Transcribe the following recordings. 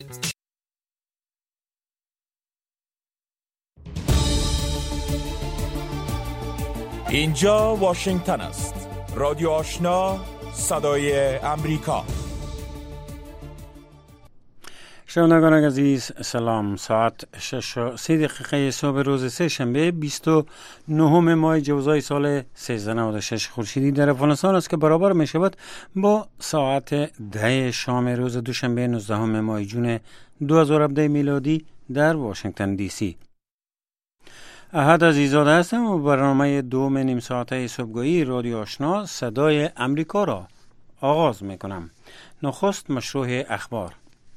اینجا واشنگتن است. رادیو آشنا، صدای امریکا. شنوندگان عزیز سلام. ساعت 6:03 صبح روز سه شنبه 29 ماه جوزای سال 1396 خورشیدی در افغانستان است که برابر می شود با ساعت 10 شام روز دوشنبه 19 ماه جون 2017 میلادی در واشنگتن دی سی. احد عزیزاده هستم و برنامه دوم نیم ساعته صبحگاهی رادیو آشنا صدای امریکا را آغاز می کنم. نخست مشروع اخبار.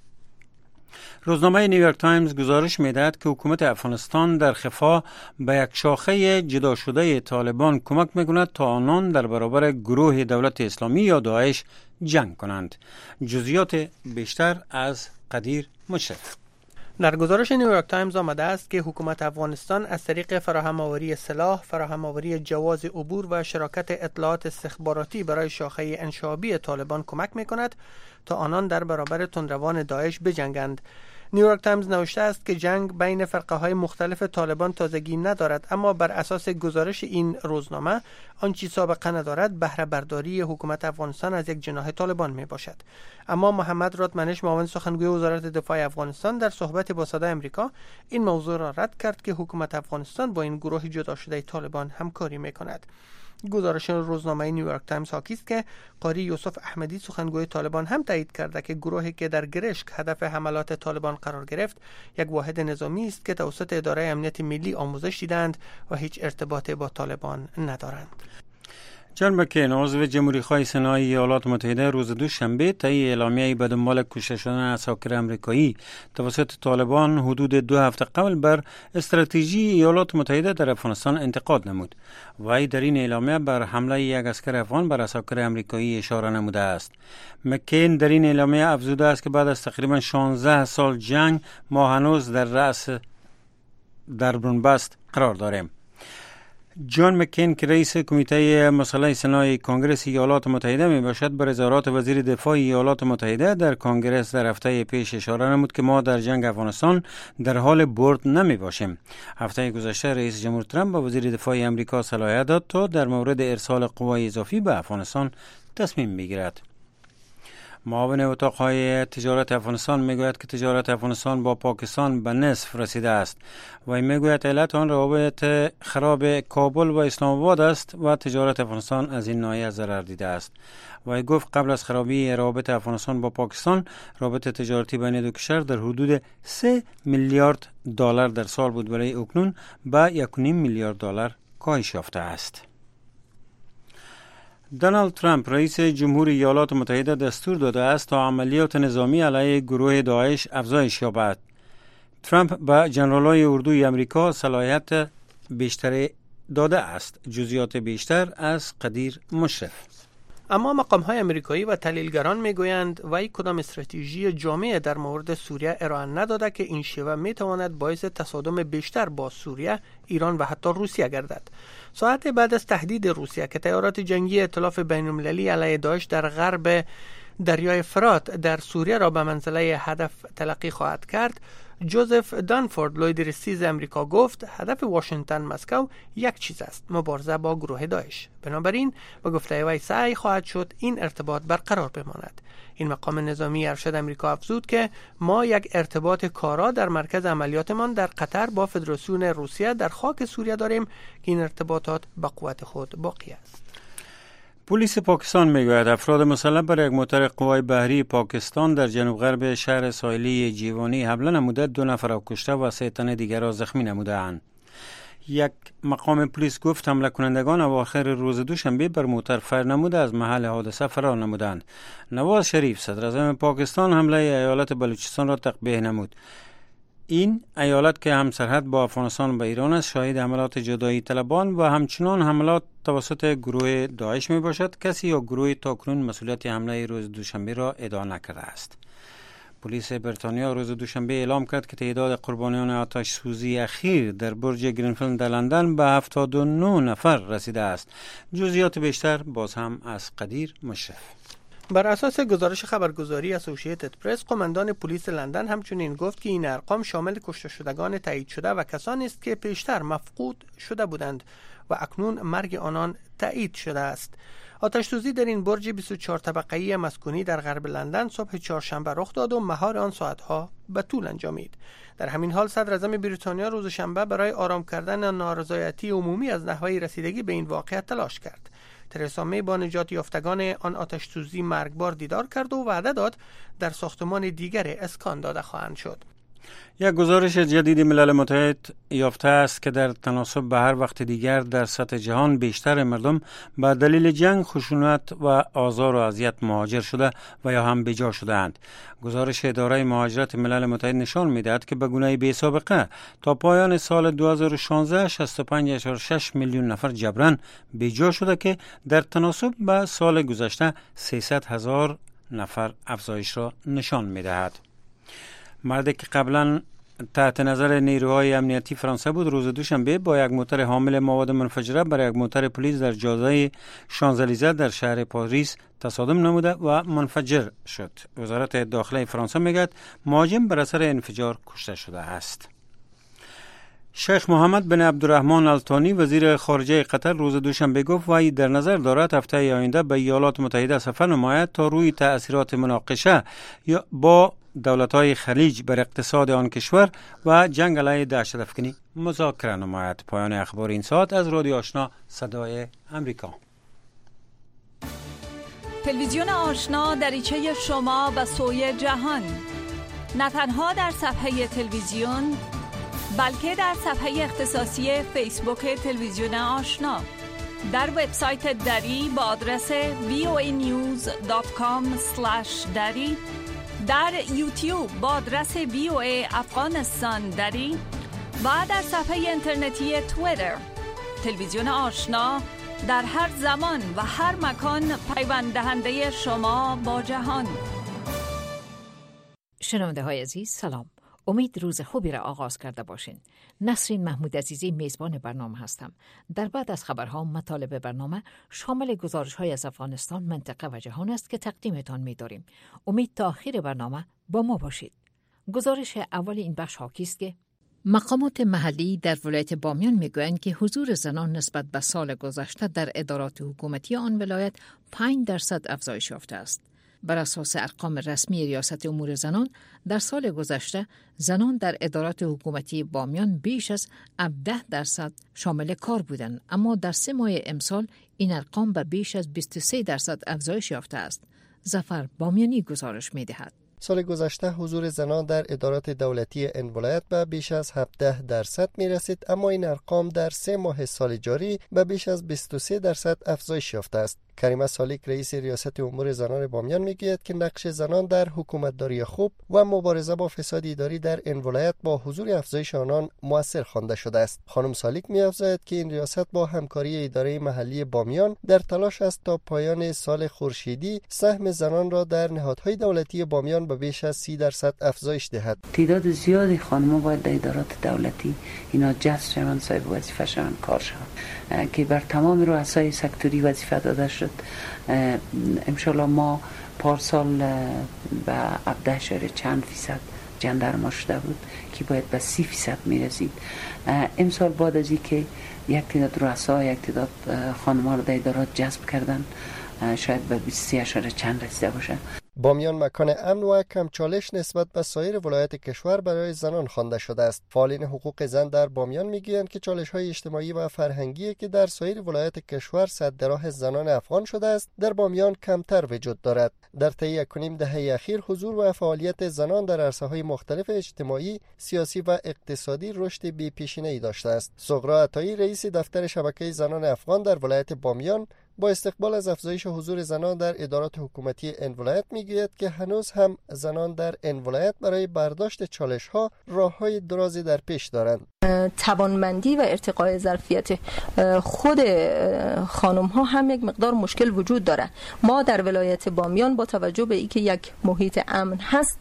روزنامه نیویورک تایمز گزارش می‌دهد که حکومت افغانستان در خفا به یک شاخه جدا شده طالبان کمک می‌کند تا آنان در برابر گروه دولت اسلامی یا داعش جنگ کنند. جزئیات بیشتر از قدیر مشرف. در گزارش نیویورک تایمز آمده است که حکومت افغانستان از طریق فراهم آوری سلاح، فراهم آوری جواز عبور و شراکت اطلاعات استخباراتی برای شاخه انشابی طالبان کمک می‌کند تا آنان در برابر تندروان داعش بجنگند. نیویورک تایمز نوشته است که جنگ بین فرقه‌های مختلف طالبان تازگی ندارد، اما بر اساس گزارش این روزنامه آنچه سابقه ندارد بهره برداری حکومت افغانستان از یک جناح طالبان می باشد. اما محمد رادمنش معاون سخنگوی وزارت دفاع افغانستان در صحبت با صدای امریکا این موضوع را رد کرد که حکومت افغانستان با این گروه جدا شده طالبان همکاری می کند. گزارش روزنامه نیویورک تایمز حاکی است که قاری یوسف احمدی سخنگوی طالبان هم تایید کرده که گروهی که در گرشک هدف حملات طالبان قرار گرفت یک واحد نظامی است که توسط اداره امنیت ملی آموزش دیدند و هیچ ارتباطی با طالبان ندارند. جان مکین عضو جمهوری خواه سنای ایالات متحده روز دوشنبه طی اعلامیه‌ای به دنبال کشته شدن عساکر آمریکایی توسط طالبان حدود 2 هفته قبل بر استراتژی ایالات متحده در افغانستان انتقاد نمود. وی در این اعلامیه بر حمله یک عسکر افغان بر عساکر آمریکایی اشاره نموده است. مکین در این اعلامیه افزوده است که بعد از تقریبا 16 سال جنگ ما هنوز در رأس در بنبست قرار داریم. جان مکین که رئیس کمیته مسئله صنایع کنگره ایالات متحده می باشد بر اظهارات وزیر دفاع ایالات متحده در کنگره در هفته پیش اشاره نمود که ما در جنگ افغانستان در حال برد نمی باشیم. هفته گذشته رئیس جمهور ترامپ با وزیر دفاع امریکا صلاحیت داد تا در مورد ارسال قوای اضافی به افغانستان تصمیم بگیرد. معاون اتاقهای تجارت افغانستان میگوید که تجارت افغانستان با پاکستان به نصف رسیده است و میگوید علت آن روابط خراب کابل و اسلام آباد است و تجارت افغانستان از این ناحیه ضرر دیده است. و گفت قبل از خرابی روابط افغانستان با پاکستان روابط تجارتی بین دو کشور در حدود 3 میلیارد دلار در سال بود، ولی اکنون به 1.5 میلیارد دلار کاهش یافته است. دونالد ترامپ رئیس جمهور ایالات متحده دستور داده است تا عملیات نظامی علیه گروه داعش افزایش یابد. ترامپ به ژنرال‌های اردوی آمریکا صلاحیت بیشتر داده است. جزئیات بیشتر از قدیر مشرف. اما مقام‌های آمریکایی و تحلیلگران میگویند وی کدام استراتژی جامع در مورد سوریه ارائه نداده که این شیوه میتواند باعث تصادم بیشتر با سوریه، ایران و حتی روسیه گردد. ساعت بعد از تهدید روسیه که تیارات جنگی ائتلاف بین‌المللی علیه داعش در غرب دریای فرات در سوریه را به منزله هدف تلقی خواهد کرد، جوزف دانفورد لویدرسیز امریکا گفت هدف واشنگتن مسکو یک چیز است: مبارزه با گروه داعش. بنابراین به گفته وی سعی خواهد شد این ارتباط برقرار بماند. این مقام نظامی ارشد امریکا افزود که ما یک ارتباط کارا در مرکز عملیاتمان در قطر با فدراسیون روسیه در خاک سوریه داریم که این ارتباطات به قوت خود باقی است. پلیس پاکستان میگوید افراد مسلح بر یک موتر قوای بحری پاکستان در جنوب غرب شهر ساحلی جیوانی حمله نموده 2 نفر را کشته و 3 تن دیگر را زخمی نموده‌اند. یک مقام پلیس گفت حمله کنندگان اواخر روز دوشنبه بر موتر فر نموده از محل حادثه فرار نمودند. نواز شریف صدر اعظم پاکستان حمله ایالت بلوچستان را تقبیح نمود. این ایالت که هم سرحد با افغانستان و ایران است شاهد حملات جدایی طلبان و همچنان حملات توسط گروه داعش می باشد. کسی یا گروه تاکنون مسئولیت حمله روز دوشنبه را ادعا نکرده است. پلیس بریتانیا روز دوشنبه اعلام کرد که تعداد قربانیان آتش سوزی اخیر در برج گرینفیلد در لندن به 79 نفر رسیده است. جزئیات بیشتر باز هم از قدیر مشرف. بر اساس گزارش خبرگزاری اسوسییتد پرس، قماندان پلیس لندن همچنین گفت که این ارقام شامل کشته شدگان تایید شده و کسانی است که پیشتر مفقود شده بودند و اکنون مرگ آنان تایید شده است. آتش‌سوزی در این برج 24 طبقه‌ای مسکونی در غرب لندن صبح چهارشنبه رخ داد و مهار آن ساعتها به طول انجامید. در همین حال صدر اعظم بریتانیا روز شنبه برای آرام کردن نارضایتی عمومی از نحوه رسیدگی به این واقعه تلاش کرد. ترسا می با نجات یافتگان آن آتش‌سوزی مرگبار دیدار کرد و وعده داد در ساختمان دیگر اسکان داده خواهند شد. یک گزارش جدید ملل متحد یافته است که در تناسب به هر وقت دیگر در سطح جهان بیشتر مردم به دلیل جنگ، خشونت و آزار و اذیت مهاجر شده و یا هم بیجا شده اند. گزارش اداره مهاجرت ملل متحد نشان می‌دهد که به گونه بی سابقه تا پایان سال 2016 65.6 میلیون نفر جبران بیجا شده که در تناسب به سال گذشته 300,000 نفر افزایش را نشان می‌دهد. مردی که قبلا تحت نظر نیروهای امنیتی فرانسه بود، روز دوشنبه با یک موتر حامل مواد منفجره بر یک موتر پلیس در جاده شانزلیزه در شهر پاریس تصادم نموده و منفجر شد. وزارت داخله فرانسه میگوید مهاجم بر اثر انفجار کشته شده است. شیخ محمد بن عبدالرحمن الثانی وزیر خارجه قطر روز دوشنبه گفت وی در نظر دارد هفته آینده به ایالات متحده سفر نماید تا روی تأثیرات مناقشه یا با دولت‌های خلیج بر اقتصاد آن کشور و جنگ علیه دهشت‌افکنی مذاکره نماید. پایان اخبار این ساعت از رادیو آشنا صدای امریکا. تلویزیون آشنا دریچه شما به سوی جهان، نه تنها در صفحه تلویزیون بلکه در صفحه اختصاصی فیسبوک تلویزیون آشنا، در وبسایت دری با آدرس voanews.com/dari، در یوتیوب با آدرس VOA افغانستان دری و در صفحه اینترنتی توییتر. تلویزیون آشنا در هر زمان و هر مکان پیوند دهنده شما با جهان. شنونده های عزیز سلام، امید روز خوبی را آغاز کرده باشین. نسرین محمود عزیزی میزبان برنامه هستم. در بعد از خبرها مطالب برنامه شامل گزارش های از افغانستان، منطقه و جهان است که تقدیمتان می‌داریم. امید تا آخر برنامه با ما باشید. گزارش اول این بخش حاکی است که مقامات محلی در ولایت بامیان میگویند که حضور زنان نسبت به سال گذشته در ادارات حکومتی آن ولایت 5% افزایش یافته است. بر اساس ارقام رسمی ریاست امور زنان، در سال گذشته زنان در ادارات حکومتی بامیان بیش از 17% شامل کار بودند، اما در 3 ماه امسال این ارقام به بیش از 23% افزایش یافته است. ظفر بامیانی گزارش می‌دهد. سال گذشته حضور زنان در ادارات دولتی این ولایت به بیش از 17% می رسید، اما این ارقام در 3 ماه سال جاری به بیش از 23% افزایش یافته است. کریمه سالیک رئیس ریاست امور زنان بامیان میگوید که نقش زنان در حکومتداری خوب و مبارزه با فساد اداری در این ولایت با حضور افزایش آنان مؤثر خوانده شده است. خانم سالیک می‌افزاید که این ریاست با همکاری اداره محلی بامیان در تلاش است تا پایان سال خورشیدی سهم زنان را در نهادهای دولتی بامیان به بیش از 30% افزایش دهد. تعداد زیادی خانم‌ها باید در ادارات دولتی اینا جذب شوند، صاحب وظیفه شوند، کار شوند که بر تمام رؤسای سکتوری وظیفه داده شد. انشالله ما پارسال به 17.چند% جندرما شده بود که باید به 30% میرسید. امسال بعد از اینکه یک تعداد رؤسا، یک تعداد خانم‌ها را در ادارات جذب کردن، شاید به 23.چند رسیده باشه. بامیان مکان امن و کم چالش نسبت به سایر ولایات کشور برای زنان خوانده شده است. فعالین حقوق زن در بامیان میگویند که چالش‌های اجتماعی و فرهنگی که در سایر ولایات کشور سد راه زنان افغان شده است، در بامیان کمتر وجود دارد. در طی 1.5 دهه اخیر حضور و فعالیت زنان در عرصه‌های مختلف اجتماعی، سیاسی و اقتصادی رشد بی‌پیشینه‌ای داشته است. صغرا عطایی رئیس دفتر شبکه زنان افغان در ولایت بامیان با استقبال از افزایش حضور زنان در ادارات حکومتی این ولایت میگوید که هنوز هم زنان در این ولایت برای برداشت چالش‌ها راه‌های درازی در پیش دارند. توانمندی و ارتقای ظرفیت خود خانم‌ها هم یک مقدار مشکل وجود داره. ما در ولایت بامیان با توجه به اینکه یک محیط امن هست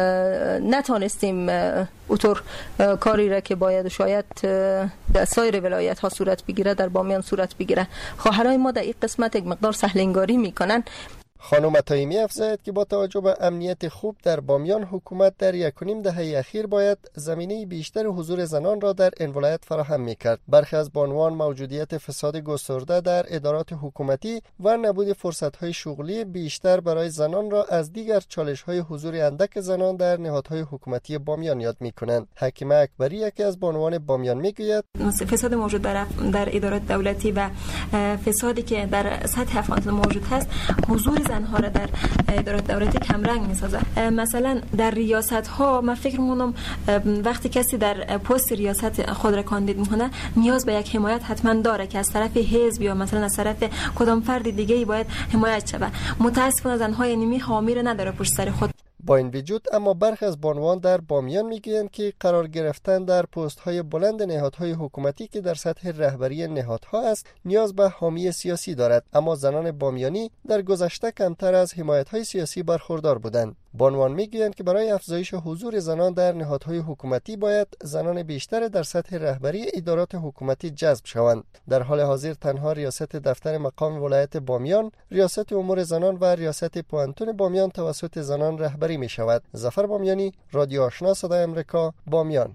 نتانستیم اونطور کاری را که باید شاید در سایر ولایت ها صورت بگیره در بامیان صورت بگیره. خواهرای ما در این قسمت یک مقدار سهل انگاری میکنن. خانم طایمی افزاید که با توجه به امنیت خوب در بامیان، حکومت در 1.5 دهه اخیر باید زمینه بیشتر حضور زنان را در این ولایت فراهم می‌کرد. برخی از بانوان موجودیت فساد گسترده در ادارات حکومتی و نبود فرصت‌های شغلی بیشتر برای زنان را از دیگر چالش‌های حضور اندک زنان در نهادهای حکومتی بامیان یاد می‌کنند. حکیمه اکبری یکی از بانوان بامیان می‌گوید فساد موجود در ادارات دولتی و فسادی که در سطح افغانستان موجود هست حضور زنها را در ادارات دولتی کمرنگ می‌سازد. مثلا در ریاست‌ها من فکر می‌کنم وقتی کسی در پست ریاست خود را کاندید می‌کنه نیاز به یک حمایت حتما داره که از طرف حزب یا مثلا از طرف کدام فرد دیگه‌ای باید حمایت شود. متأسفانه زن‌های نیمی حامی را نداره پشت سر خود. با این وجود اما برخی از بانوان در بامیان میگویند که قرار گرفتن در پست‌های بلند نهادهای حکومتی که در سطح رهبری نهادها است نیاز به حامی سیاسی دارد، اما زنان بامیانی در گذشته کمتر از حمایت‌های سیاسی برخوردار بودند. بانوان میگویند که برای افزایش حضور زنان در نهادهای حکومتی باید زنان بیشتر در سطح رهبری ادارات حکومتی جذب شوند. در حال حاضر تنها ریاست دفتر مقام ولایت بامیان، ریاست امور زنان و ریاست پوهنتون بامیان توسط زنان رهبری می شود. ظفر بامیانی، رادیو آشنا صدای آمریکا، بامیان.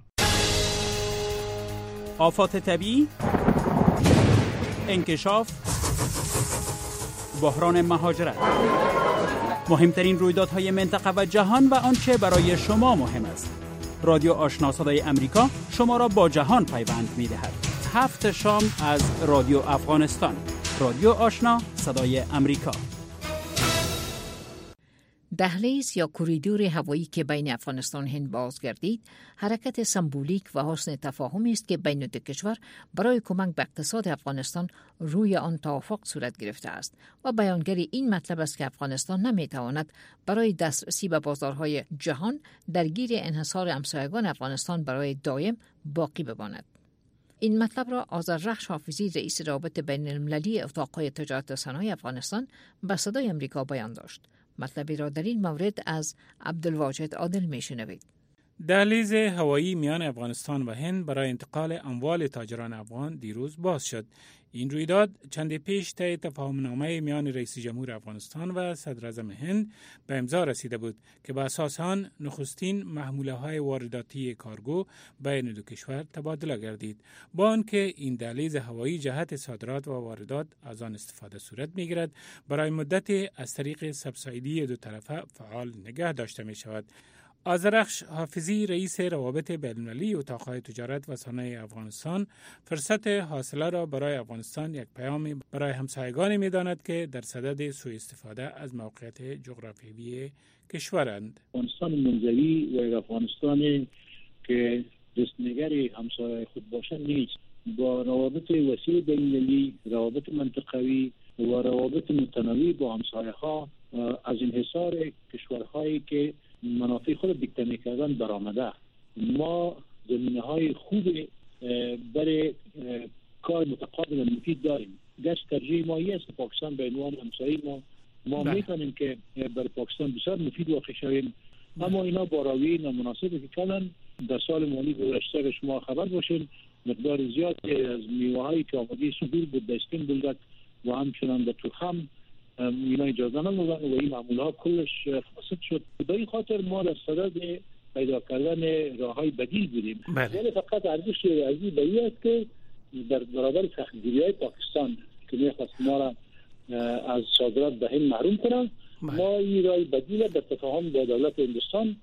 آفات طبیعی، انکشاف، بحران مهاجرت، مهمترین رویدادهای منطقه و جهان و آنچه برای شما مهم است. رادیو آشنا صدای امریکا شما را با جهان پیوند می‌دهد. 7 شام از رادیو افغانستان. رادیو آشنا صدای امریکا. دهلیز یا کوریدور هوایی که بین افغانستان هند بازگردید، حرکت سمبولیک و حسن تفاهمی است که بین دو کشور برای کمک به اقتصاد افغانستان روی آن توافق صورت گرفته است و بیانگر این مطلب است که افغانستان نمیتواند برای دسترسی به بازارهای جهان درگیر انحصار همسایگان افغانستان برای دائم باقی بماند. این مطلب را آذررخش حافظی رئیس رابط بین المللی اتاقهای تجارت و صنایع افغانستان به صدای امریکا بیان داشت. مطلبی را در این مورد از عبدالواجد عادل میشنوید. دهلیز هوایی میان افغانستان و هند برای انتقال اموال تاجران افغان دیروز باز شد. این رویداد چند پیش طی تفاهمنامه میان رئیس جمهور افغانستان و صدر اعظم هند به امضا رسیده بود که به اساس آن نخستین محموله‌های وارداتی کارگو بین دو کشور تبادله گردید. با آنکه این دهلیز هوایی جهت صادرات و واردات از آن استفاده صورت می‌گیرد، برای مدتی از طریق سبسایدی دو طرفه فعال نگه داشته می‌شود. آذررخش حافظی رئیس روابط بین‌المللی اتاقهای تجارت و صنایع افغانستان فرصت حاصله را برای افغانستان یک پیام برای همسایگان می‌داند که در صدد سوء استفاده از موقعیت جغرافیایی کشورند. افغانستان منزوی و افغانستان که دستنگر همسایه خود باشد نیست. با روابط وسیع بین‌المللی، روابط منطقوی و روابط متنوع با همسایه‌ها از انحصار کشورهایی که منافع خود دیکته می‌کردن برآمده. ما زمینه‌های خوب برای کار متقابل مفید داریم. گشت ترجیح مایی است پاکستان به عنوان همسایه ما می‌تونیم که برای پاکستان بسیار مفید واقع شویم، اما اینا با رویه نامناسبی که کردن. در سال مالی گذشته شما خبر باشین مقدار زیادی از میوه‌هایی که آماده صدور بود به اسپین بلدک و همچنان به تورخم اینا اجازه نمودن و این معمولها کلش فاسد شد. به این خاطر ما در صدد پیدا کردن راه‌های بدیل بودیم. ولی فقط ارزش ریاضی به این است که در برابر سختگیری‌های پاکستان که می‌خواست ما را از صادرات به هند محروم کنند، ما این راه بدیل به تفاهم با دولت هندوستان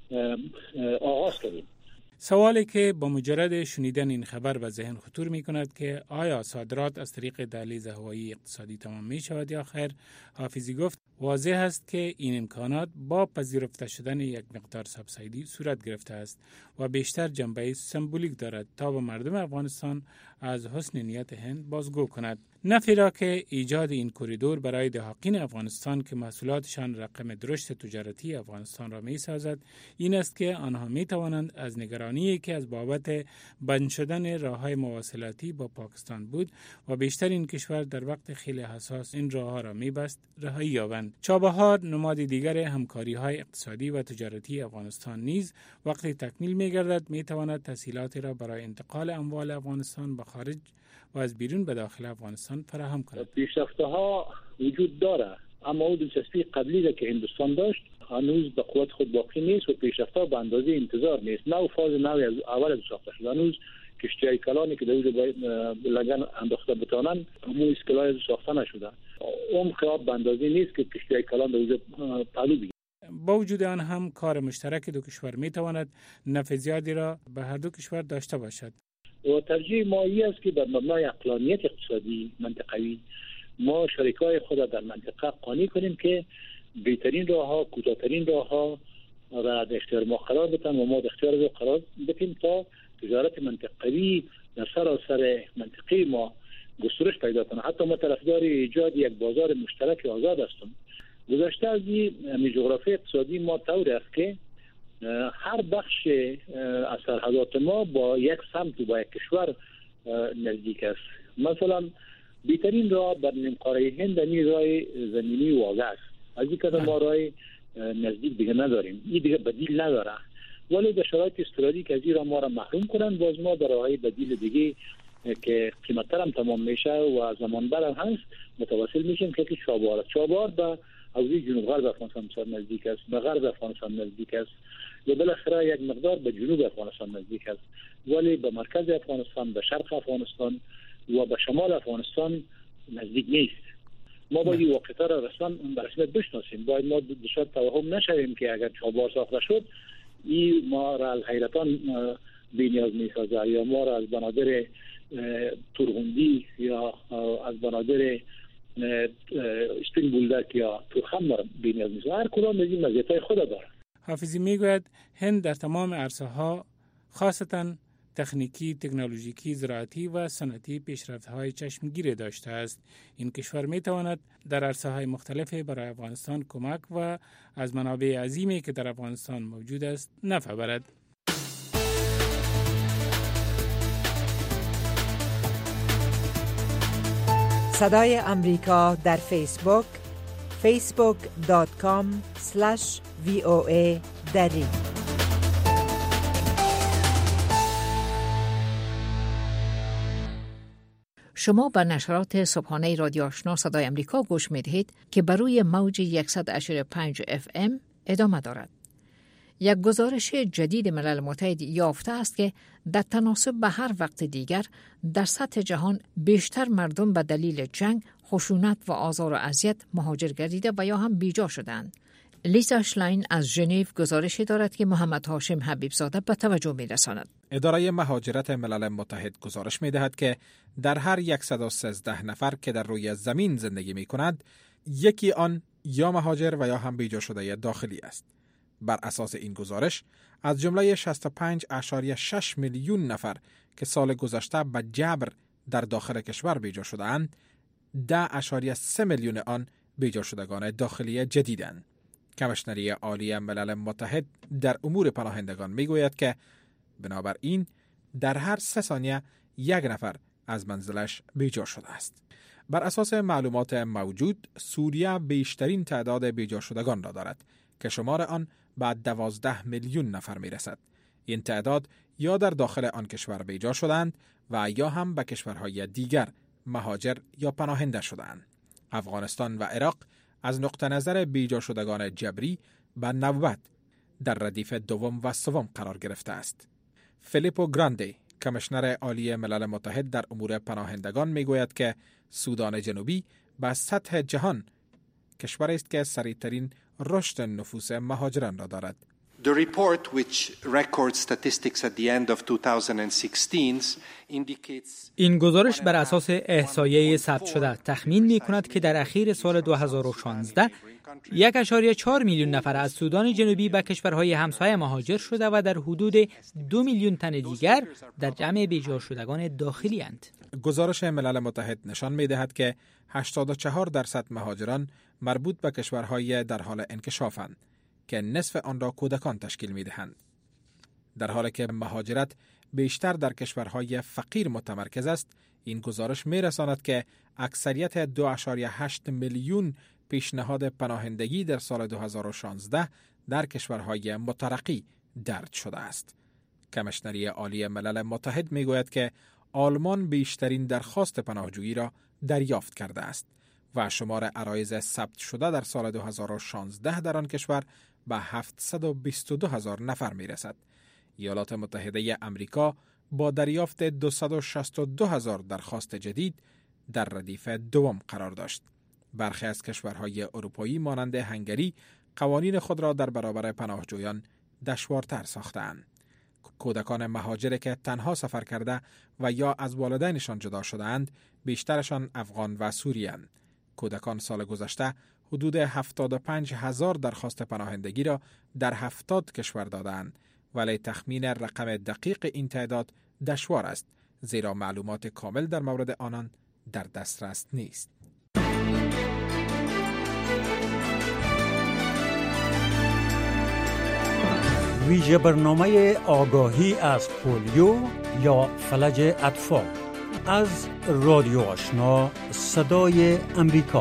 آغاز کردیم. سوالی که با مجرد شنیدن این خبر به ذهن خطور می کند که آیا صادرات از طریق دهلیز هوایی اقتصادی تمام می شود یا خیر؟ حافظی گفت واضح است که این امکانات با پذیرفته شدن یک مقدار سبسایدی صورت گرفته است و بیشتر جنبه سمبولیک دارد تا به مردم افغانستان از حسن نیت هند بازگو کند. نفی را که ایجاد این کوریدور برای دهاقین افغانستان که محصولاتشان رقم درشت تجارتی افغانستان را می سازد این است که آنها می توانند از نگرانی که از بابت بند شدن راه‌های مواصلاتی با پاکستان بود و بیشتر این کشور در وقت خیلی حساس این راه‌ها را می بست رهایی یابند. چابهار نماد دیگر همکاری‌های اقتصادی و تجارتی افغانستان نیز وقتی تکمیل می گردد می تواند تسهیلاتی را برای انتقال اموال افغانستان به خارج و از بیرون به داخل افغانستان فراهم کند. پیشرفت‌ها وجود داره اما او دلچسپی قبلی را که هندوستان داشت هنوز به قوت خود باقی نیست و پیشرفت‌ها به اندازه انتظار نیست. نو فاز نوی از اول از ساخته شده. هنوز کشتی‌های کلانی که در باید لگن انداخته بتانند همون اسکلای ساخته نشده. اون خیاب به اندازه نیست که کشتی‌های کلان در پهلو بگیرد. با وجود آن هم کار مشترک دو کشور میتواند نفع زیادی را به هر دو کشور داشته باشد. و ترجیح ما است که بر مبنای عقلانیت اقتصادی منطقوی ما شریکای خود در منطقه قانع کنیم که بهترین راه‌ها، کوتاه‌ترین راه‌ها را در اختیار ما قرار بدن و ما در اختیار او قرار بدیم تا تجارت منطقوی در سراسر منطقه ما گسترش پیدا کنه. حتی ما طرفدار ایجاد یک بازار مشترک آزاد هستیم. گذشته از این جغرافی اقتصادی ما طور است که هر بخش از سرحدات ما با یک سمت و با یک کشور نزدیک است. مثلا بهترین راه بر نیمکره هند این راه زمینی واقع است. از این کدام ما راه نزدیک دیگه نداریم. این دیگه بدیل نداره. ولی در شرایط اضطراری که از این راه ما را محروم کنن، باز ما در راههای بدیل دیگه که قیمت‌تر هم تمام میشه و زمانبر هم هست متواصل میشیم که چابهار به حوزه جنوب غرب افغانستان نزدیک است، به غرب افغانستان نزدیک است و بالاخره یک مقدار به جنوب افغانستان نزدیک است، ولی به مرکز افغانستان، به شرق افغانستان و به شمال افغانستان نزدیک نیست. ما باید این واقعیت را به رسمیت بشناسیم. باید ما دچار توهم نشویم که اگر چابهار ساخته شد این ما را از حیرتان بی‌نیاز می‌سازد یا ما را از بنادر تورغوندی یا از بنادر اسپین بولدک یا تورخم بی‌نیاز می‌سازد. هر کدام از این مزیت‌های خود دارد. حافظی میگوید هند در تمام عرصه‌ها خاصتاً تکنیکی، تکنولوژیکی، زراعتی و صنعتی پیشرفت‌های چشمگیر داشته است. این کشور می‌تواند در عرصه‌های مختلف برای افغانستان کمک و از منابع عظیمی که در افغانستان موجود است نفع برد. صدای امریکا در فیسبوک facebook.com/VOA دری. شما به نشرات صبحانه رادیو آشنا صدای امریکا گوش می‌دهید که بر روی موج 100.5 FM ادامه دارد. یک گزارش جدید ملل متحد یافته است که در تناسب به هر وقت دیگر در سطح جهان بیشتر مردم به دلیل جنگ، خشونت و آزار و اذیت مهاجر گردیده و یا هم بیجا شدند. لیزا شلاین از ژنو گزارشی دارد که محمد هاشم حبیبزاده به توجه می‌رساند. اداره مهاجرت ملل متحد گزارش می‌دهد که در هر 113 نفر که در روی زمین زندگی می‌کنند، یکی آن یا مهاجر و یا هم بیجا شده داخلی است. بر اساس این گزارش از جمله 65.6 میلیون نفر که سال گذشته به جبر در داخل کشور بیجا شده‌اند، 10.3 میلیون آن بیجا شدگان داخلی جدیدند. کمیشنری عالی ملل متحد در امور پناهندگان میگوید که بنابراین در هر 3 ثانیه یک نفر از منزلش بیجا شده است. بر اساس معلومات موجود، سوریه بیشترین تعداد بیجا شدگان را دارد که شمار آن به 12 میلیون نفر میرسد. این تعداد یا در داخل آن کشور بیجا شدند و یا هم به کشورهای دیگر مهاجر یا پناهنده شدند. افغانستان و عراق از نقطه نظر بیجا شدگان جبری به نوبت در ردیف دوم و سوم قرار گرفته است. فیلیپو گراندی، کمیشنر عالی ملل متحد در امور پناهندگان میگوید که سودان جنوبی به سطح جهان کشوری است که سریعترین رشد نفوس مهاجران را دارد. The report, which records statistics at the end of 2016, indicates این گزارش بر اساس احصایه ثبت شده تخمین می‌کند که در اخیر سال 2016 1.4 میلیون نفر از سودان جنوبی به کشورهای همسایه مهاجر شده و در حدود 2 میلیون تن دیگر در جمع بیجا شدگان داخلی اند. گزارش ملل متحد نشان می‌دهد که 84% مهاجران مربوط به کشورهای در حال انکشافند که نصف آن را کودکان تشکیل می‌دهند. در حالی که مهاجرت بیشتر در کشورهای فقیر متمرکز است، این گزارش می‌رساند که اکثریت 2.8 میلیون پیشنهاد پناهندگی در سال 2016 در کشورهای مترقی درج شده است. کمیشنری عالی ملل متحد می‌گوید که آلمان بیشترین درخواست پناهجویی را دریافت کرده است و شمار عرایض ثبت شده در سال 2016 در آن کشور به 722,000 نفر می رسد. ایالات متحده امریکا با دریافت 262,000 درخواست جدید در ردیف دوم قرار داشت. برخی از کشورهای اروپایی مانند هنگری قوانین خود را در برابر پناهجویان دشوارتر ساختند. کودکان مهاجر که تنها سفر کرده و یا از والدینشان جدا شده‌اند، بیشترشان افغان و سوری‌اند. کودکان سال گذشته حدود 75,000 درخواست پناهندگی را در 70 کشور دادند، ولی تخمین رقم دقیق این تعداد دشوار است، زیرا معلومات کامل در مورد آنان در دسترس نیست. ویژه برنامه آگاهی از پولیو یا فلج اطفال از رادیو آشنا صدای امریکا.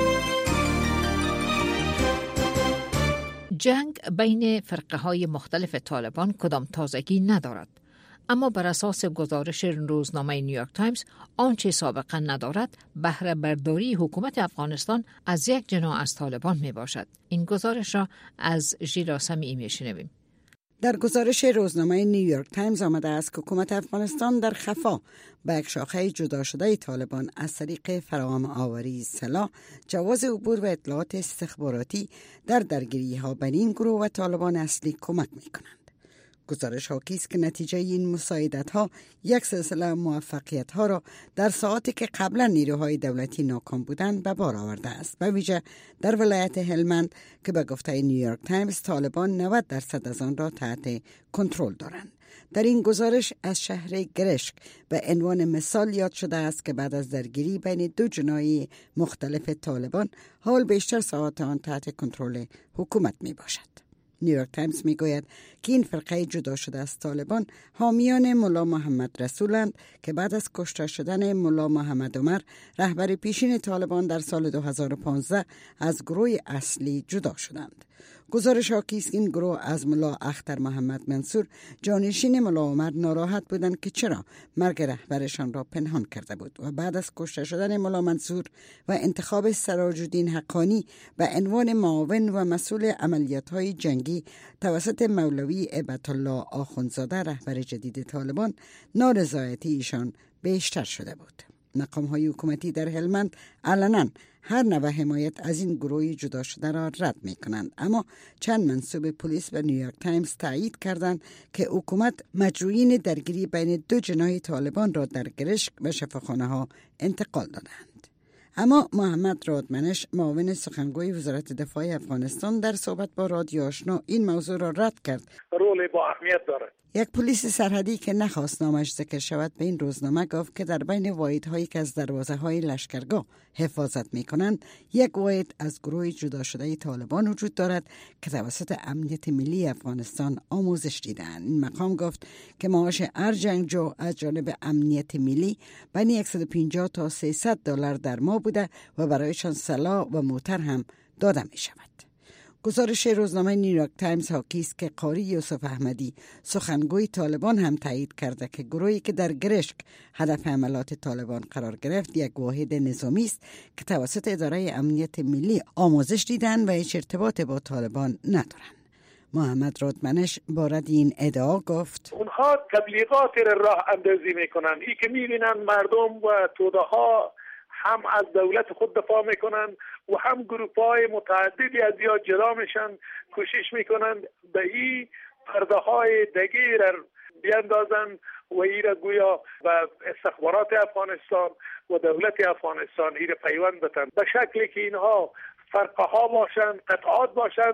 جنگ بین فرقه های مختلف طالبان کدام تازگی ندارد، اما بر اساس گزارش روزنامه نیویورک تایمز آنچه سابقا ندارد بهره برداری حکومت افغانستان از یک جناح از طالبان می باشد. این گزارش را از ژیلا سمیعی می شنویم. در گزارش روزنامه نیویورک تایمز آمده است که حکومت افغانستان در خفا به یک شاخه جدا شده طالبان از طریق فراهم آوری سلاح، جواز عبور و اطلاعات استخباراتی در درگیری ها بین این گروه و طالبان اصلی کمک می کنند. گزارش حاکی است که نتیجه این مساعدت ها یک سلسله موفقیت ها را در ساعاتی که قبلا نیروهای دولتی ناکام بودند به بار آورده است. به ویژه در ولایت هلمند که به گفته نیویورک تایمز طالبان 90% از آن را تحت کنترل دارند. در این گزارش از شهر گرشک به عنوان مثال یاد شده است که بعد از درگیری بین دو جناح مختلف طالبان حال بیشتر ساعات آن تحت کنترل حکومت می باشد. نیویورک تایمز می گوید که این فرقه جدا شده از طالبان حامیان ملا محمد رسولند که بعد از کشته شدن ملا محمد عمر رهبر پیشین طالبان در سال 2015 از گروه اصلی جدا شدند. گزارش حاکی است این گروه از ملا اختر محمد منصور جانشین ملا عمر ناراحت بودند که چرا مرگ رهبرشان را پنهان کرده بود و بعد از کشته شدن ملا منصور و انتخاب سراج الدین حقانی به عنوان معاون و مسئول عملیات‌های جنگی توسط مولوی عبدالله آخوندزاده رهبر جدید طالبان نارضایتی ایشان بیشتر شده بود. مقام‌های حکومتی در هلمند علناً هر نوع حمایت از این گروه جدا شده را رد می کنند، اما چند منصوب پلیس به نیویورک تایمز تایید کردند که حکومت مجروحین درگیری بین دو جناح طالبان را در گرشک به شفاخانه ها انتقال دادند. اما محمد رادمنش معاون سخنگوی وزارت دفاع افغانستان در صحبت با رادیو آشنا این موضوع را رد کرد. رول با اهمیت دارد. یک پلیس سرحدی که نخواست نامش ذکر شود به این روزنامه گفت که در بین واحدهایی که از دروازه‌های لشکرگاه حفاظت می‌کنند یک واحد از گروه جدا شده طالبان وجود دارد که توسط امنیت ملی افغانستان آموزش دیدند. این مقام گفت که معاش هر جنگجو از جانب امنیت ملی بین 150 تا 300 دلار در ماه بوده و برایشان سلاح و موتر هم داده می‌شود. گزارش روزنامه نیویورک تایمز حاکی است که قاری یوسف احمدی سخنگوی طالبان هم تایید کرده که گروهی که در گرشک هدف حملات طالبان قرار گرفت یک واحد نظامی است که توسط اداره امنیت ملی آموزش دیدن و هیچ ارتباط با طالبان ندارند. محمد رادمنش بارد این ادعا گفت اونها تبلیغات راه اندازی میکنن، ای که میبینن مردم و توده ها هم از دولت خود دفاع میکنن و هم گروپ‌های متعددی از یا جدا میشن، کوشش میکنن به این پرده های دگیر بیاندازن و این را گویا به استخبارات افغانستان و دولت افغانستان این را پیوند بتن به شکلی که اینها فرقه ها باشن، قطعات باشن،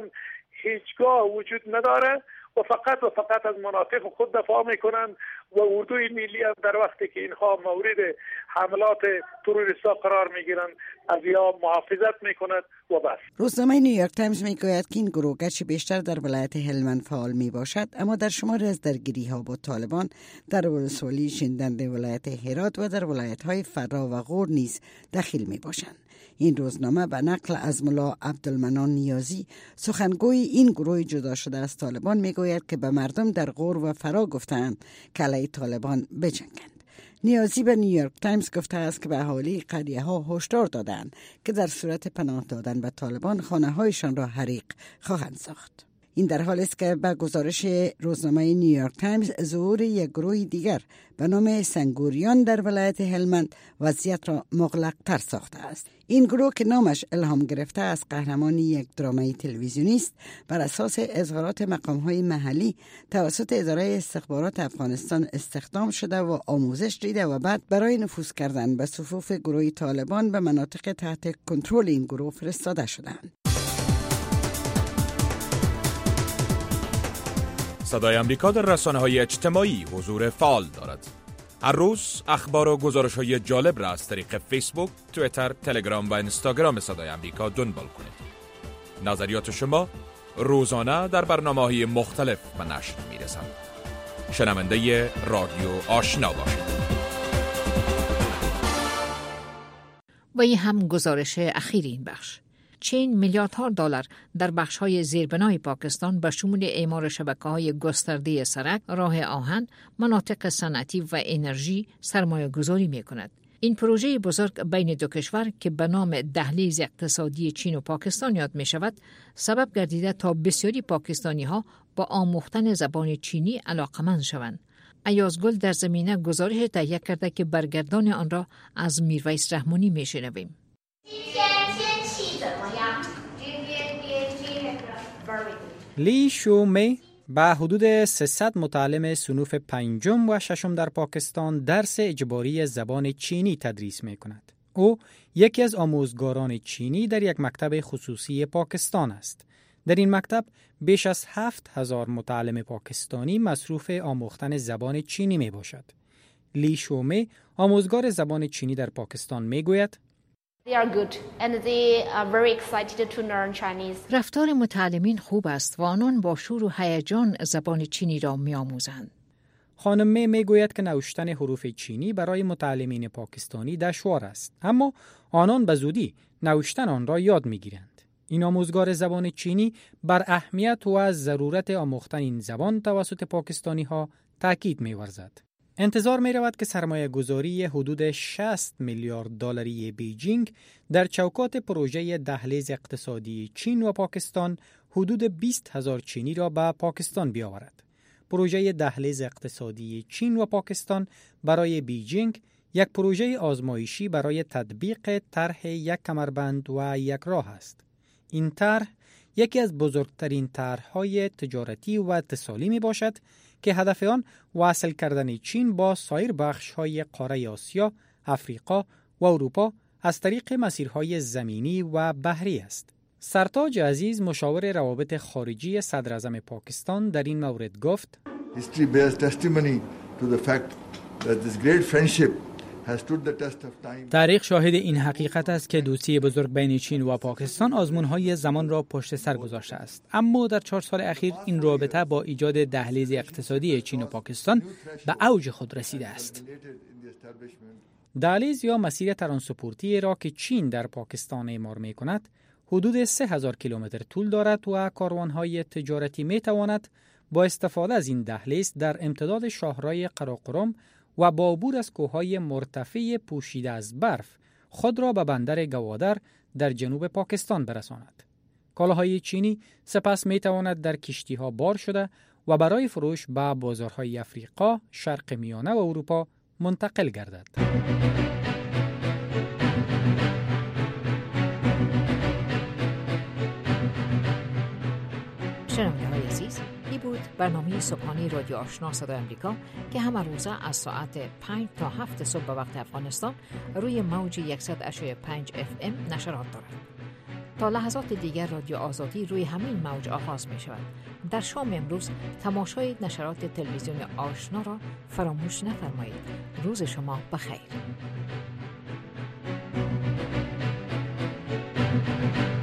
هیچگاه وجود نداره و فقط از مناطق خود دفاع میکنن و اردوی ملی هم در وقتی که اینها مورد حملات تروریستا قرار میگیرن از یا محافظت میکند و بس. روزنامه نیویورک تایمز میگوید که این گروه گرچه بیشتر در ولایت هلمند فعال میباشد اما در شمار از درگیری ها با طالبان در ولسوالی شیندند ولایت هرات و در ولایت های فرا و غور نیز دخیل میباشند. این روزنامه به نقل از ملا عبدالمنان نیازی سخنگوی این گروه جدا شده از طالبان میگوید که به مردم در غور و فرا گفتند که علیه طالبان بجنگند. نیازی به نیویورک تایمز گفته است که به اهالی قریه ها هشدار دادند که در صورت پناه دادن به طالبان خانه هایشان را حریق خواهند ساخت. این در حالی است که به گزارش روزنامه نیویورک تایمز ظهور یک گروه دیگر به نام سنگوریان در ولایت هلمند وضعیت را مغلق‌تر ساخته است. این گروه که نامش الهام گرفته از قهرمانی یک درامای تلویزیونی است، بر اساس اظهارات مقام‌های محلی توسط اداره استخبارات افغانستان استخدام شده و آموزش دیده و بعد برای نفوذ کردن به صفوف گروه طالبان به مناطق تحت کنترل این گروه فرستاده شدند. صدای امریکا در رسانه‌های اجتماعی حضور فعال دارد. هر روز اخبار و گزارش‌های جالب را از طریق فیسبوک، توییتر، تلگرام و اینستاگرام صدای امریکا دنبال کنید. نظریات شما روزانه در برنامه‌های مختلف به نشر می‌رسند. شنونده رادیو آشنا باشید. و این هم گزارش اخیر این بخش. چین میلیاردها دلار در بخش‌های زیربنای پاکستان به شمول اعمار شبکه‌های گسترده سرک، راه آهن، مناطق صنعتی و انرژی سرمایه‌گذاری می‌کند. این پروژه بزرگ بین دو کشور که به نام دهلیز اقتصادی چین و پاکستان یاد می‌شود، سبب گردیده تا بسیاری پاکستانی‌ها با آموختن زبان چینی علاقه‌مند شوند. ایاز گل در زمینه گزارش تهیه کرده که برگردان آن را از میرویس رحمانی می‌شنویم. لی شومی به حدود 300 متعلم صنوف پنجم و ششم در پاکستان درس اجباری زبان چینی تدریس می کند. او یکی از آموزگاران چینی در یک مکتب خصوصی پاکستان است. در این مکتب بیش از 7000 متعلم پاکستانی مصروف آموختن زبان چینی می باشد. لی شومی آموزگار زبان چینی در پاکستان می گوید رفتار متعلمین خوب است و آنان با شور و هیجان زبان چینی را می‌آموزند. خانم می گوید که نوشتن حروف چینی برای متعلمین پاکستانی دشوار است، اما آنان به زودی نوشتن آن را یاد می‌گیرند. این آموزگار زبان چینی بر اهمیت و ضرورت آموختن این زبان توسط پاکستانی‌ها تاکید می‌ورزد. انتظار می رود که سرمایه گذاری حدود 60 میلیارد دلاری بیجینگ در چوکات پروژه دهلیز اقتصادی چین و پاکستان حدود 20,000 چینی را به پاکستان بیاورد. پروژه دهلیز اقتصادی چین و پاکستان برای بیجینگ یک پروژه آزمایشی برای تطبیق طرح یک کمربند و یک راه است. این طرح یکی از بزرگترین طرح‌های تجارتی و اتصالی می باشد که هدف آن وصل کردن چین با سایر بخش‌های قاره آسیا، افریقا و اروپا از طریق مسیرهای زمینی و بحری است. سرتاج عزیز مشاور روابط خارجی صدر اعظم پاکستان در این مورد گفت: History bears testimony to the fact that this great friendship has stood the test of time. تاریخ شاهد این حقیقت است که دوستی بزرگ بین چین و پاکستان آزمون‌های زمان را پشت سر گذاشته است، اما در 4 سال اخیر این رابطه با ایجاد دهلیز اقتصادی چین و پاکستان به اوج خود رسیده است. دهلیز یا مسیر ترانسپورتی را که چین در پاکستان اعمار می‌کند حدود 3000 کیلومتر طول دارد و کاروان‌های تجارتی می‌تواند با استفاده از این دهلیز در امتداد شاهراه قراقرم و با عبور از کوههای مرتفع پوشیده از برف خود را به بندر گوادر در جنوب پاکستان برساند. کالاهای چینی سپس می‌تواند در کشتی‌ها بار شده و برای فروش به بازارهای افریقا، شرق میانه و اروپا منتقل گردد. شنونده‌های عزیز، این بود برنامه صبحانه رادیو آشنا صدای امریکا که همه روزه از ساعت 5 تا 7 صبح به وقت افغانستان روی موج 100.5 FM نشرات دارد. تا لحظات دیگر رادیو آزادی روی همین موج آغاز می شود. در شام امروز تماشای نشرات تلویزیون آشنا را فراموش نفرمایید. روز شما بخیر.